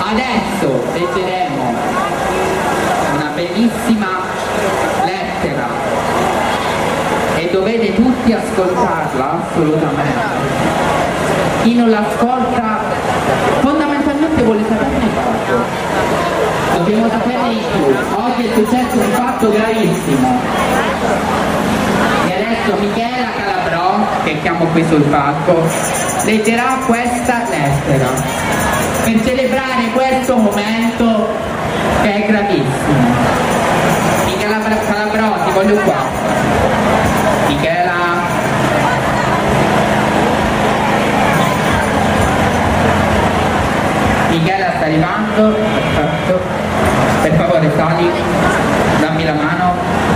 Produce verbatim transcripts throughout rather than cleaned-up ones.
Adesso leggeremo una bellissima lettera e dovete tutti ascoltarla assolutamente. Chi non l'ascolta fondamentalmente vuole saperne poco. Dobbiamo saperne di più. Oggi è successo un fatto gravissimo. E adesso Michela Calabrò, che chiamo qui sul palco, leggerà questa lettera per celebrare questo momento che è gravissimo. Michela Calabrò, ti voglio qua. Michela. Michela sta arrivando. Perfetto. Per favore sali, dammi la mano.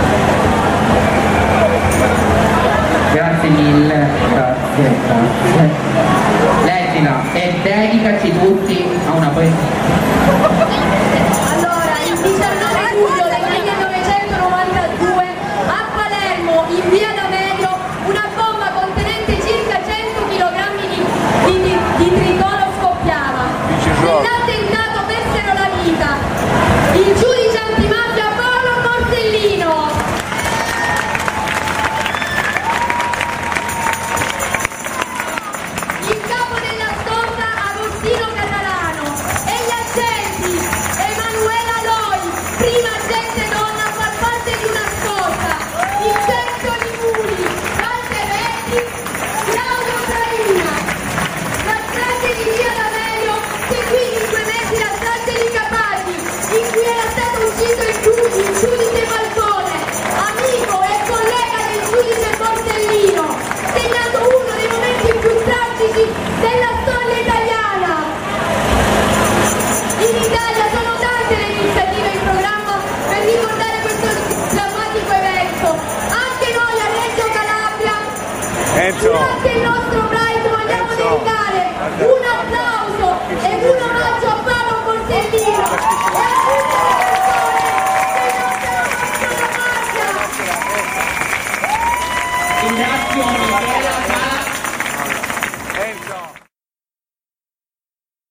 Grazie mille, grazie, grazie. Leggila e dedicaci tutti a una poesia. Allora, il diciannove luglio del millenovecentonovantadue a Palermo, in via D'Amelio, una bomba contenente circa cento chilogrammi di, di, di tritolo scoppiava. Nell'attentato persero la vita il giudice antimafia Paolo Borsellino, il capo della scorta Agostino Catalano e gli agenti Emanuela Loi, prima agente donna a far parte di una scorta, Vincenzo Limuri, Walter Vetti, Claudio Traina. La strage di via D'Amelio seguì in quei mesi la strage di Capaci, in cui era stato ucciso il giudice, il giudice Falcone, amico e collega del giudice Borsellino, segnando uno dei momenti più tragici della storia italiana. In Italia sono tante le iniziative in programma per ricordare questo drammatico evento. Anche noi a Reggio Calabria, durante il nostro Pride, vogliamo dedicare un applauso ed un omaggio a Paolo Borsellino e a tutte le persone che non ce la possono fare. Ringrazio Michela.